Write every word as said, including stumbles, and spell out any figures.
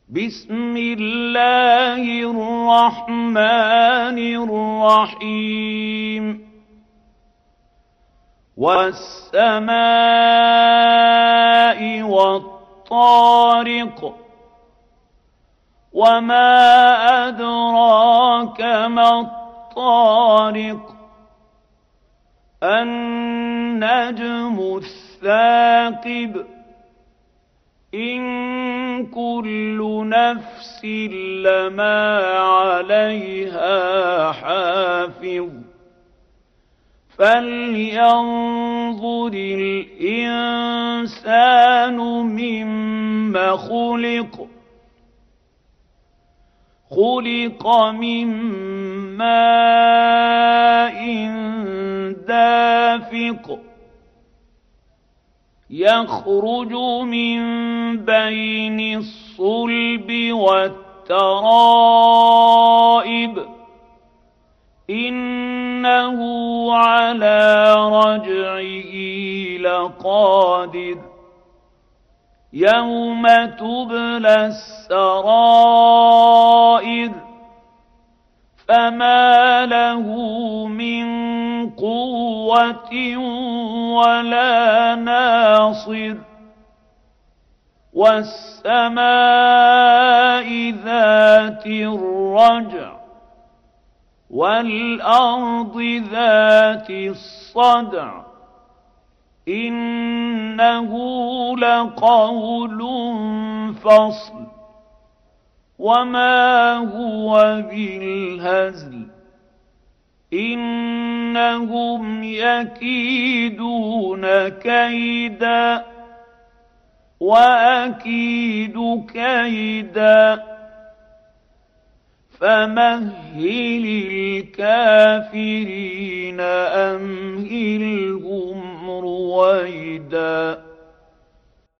بسم الله الرحمن الرحيم والسماء والطارق وما أدراك ما الطارق النجم الثاقب إن كل نفس لما عليها حافظ فلينظر الإنسان مما خلق خلق من ماء دافق يخرج من بين الصلب والترائب إنه على رجعه لقادر يوم تبلى السرائر فما له من قوة ولا ناصر والسماء ذات الرجع والأرض ذات الصدع إنه لقول فصل وما هو بالهزل إنهم يكيدون كيدا وأكيد كيدا فمهل الكافرين